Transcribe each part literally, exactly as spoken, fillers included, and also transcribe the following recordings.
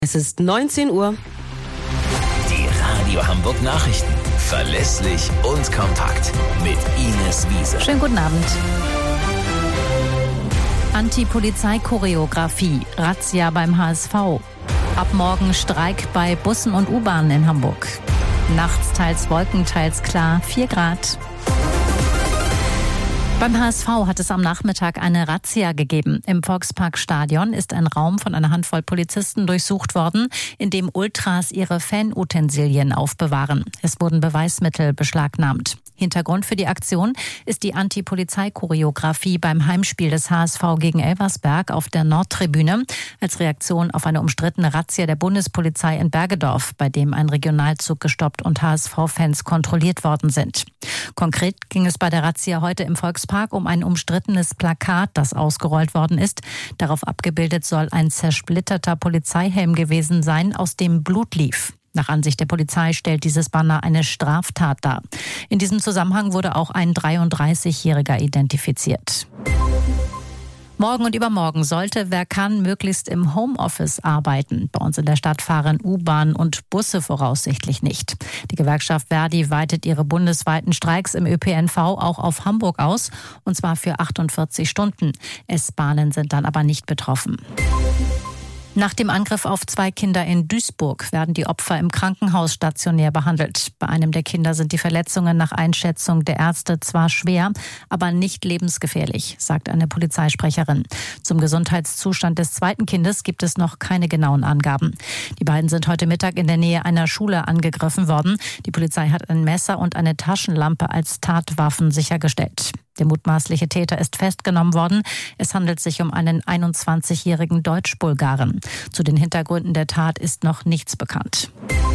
Es ist neunzehn Uhr. Die Radio Hamburg Nachrichten. Verlässlich und kompakt. Mit Ines Wiese. Schönen guten Abend. Anti-Polizei-Choreografie. Razzia beim H S V. Ab morgen Streik bei Bussen und U-Bahnen in Hamburg. Nachts teils Wolken, teils klar, vier Grad. Beim H S V hat es am Nachmittag eine Razzia gegeben. Im Volksparkstadion ist ein Raum von einer Handvoll Polizisten durchsucht worden, in dem Ultras ihre Fanutensilien aufbewahren. Es wurden Beweismittel beschlagnahmt. Hintergrund für die Aktion ist die Anti-Polizei-Choreografie beim Heimspiel des H S V gegen Elversberg auf der Nordtribüne als Reaktion auf eine umstrittene Razzia der Bundespolizei in Bergedorf, bei dem ein Regionalzug gestoppt und H S V-Fans kontrolliert worden sind. Konkret ging es bei der Razzia heute im Volkspark um ein umstrittenes Plakat, das ausgerollt worden ist. Darauf abgebildet soll ein zersplitterter Polizeihelm gewesen sein, aus dem Blut lief. Nach Ansicht der Polizei stellt dieses Banner eine Straftat dar. In diesem Zusammenhang wurde auch ein dreiunddreißigjähriger identifiziert. Morgen und übermorgen sollte, wer kann, möglichst im Homeoffice arbeiten. Bei uns in der Stadt fahren U-Bahn und Busse voraussichtlich nicht. Die Gewerkschaft Verdi weitet ihre bundesweiten Streiks im Ö P N V auch auf Hamburg aus, und zwar für achtundvierzig Stunden. S-Bahnen sind dann aber nicht betroffen. Nach dem Angriff auf zwei Kinder in Duisburg werden die Opfer im Krankenhaus stationär behandelt. Bei einem der Kinder sind die Verletzungen nach Einschätzung der Ärzte zwar schwer, aber nicht lebensgefährlich, sagt eine Polizeisprecherin. Zum Gesundheitszustand des zweiten Kindes gibt es noch keine genauen Angaben. Die beiden sind heute Mittag in der Nähe einer Schule angegriffen worden. Die Polizei hat ein Messer und eine Taschenlampe als Tatwaffen sichergestellt. Der mutmaßliche Täter ist festgenommen worden. Es handelt sich um einen einundzwanzigjährigen Deutsch-Bulgaren. Zu den Hintergründen der Tat ist noch nichts bekannt.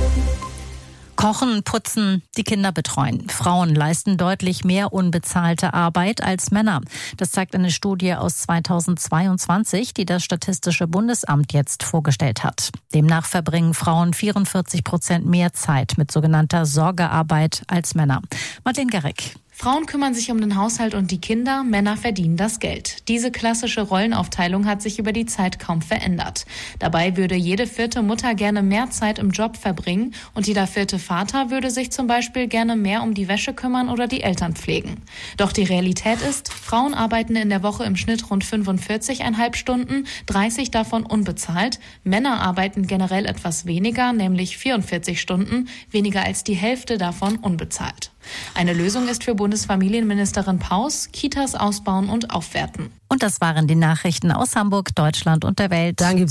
Kochen, putzen, die Kinder betreuen. Frauen leisten deutlich mehr unbezahlte Arbeit als Männer. Das zeigt eine Studie aus zweitausendzweiundzwanzig, die das Statistische Bundesamt jetzt vorgestellt hat. Demnach verbringen Frauen vierundvierzig Prozent mehr Zeit mit sogenannter Sorgearbeit als Männer. Madeleine Garrick. Frauen kümmern sich um den Haushalt und die Kinder, Männer verdienen das Geld. Diese klassische Rollenaufteilung hat sich über die Zeit kaum verändert. Dabei würde jede vierte Mutter gerne mehr Zeit im Job verbringen und jeder vierte Vater würde sich zum Beispiel gerne mehr um die Wäsche kümmern oder die Eltern pflegen. Doch die Realität ist, Frauen arbeiten in der Woche im Schnitt rund fünfundvierzig Komma fünf Stunden, dreißig davon unbezahlt. Männer arbeiten generell etwas weniger, nämlich vierundvierzig Stunden, weniger als die Hälfte davon unbezahlt. Eine Lösung ist für Bundesfamilienministerin Paus, Kitas ausbauen und aufwerten. Und das waren die Nachrichten aus Hamburg, Deutschland und der Welt. Danke.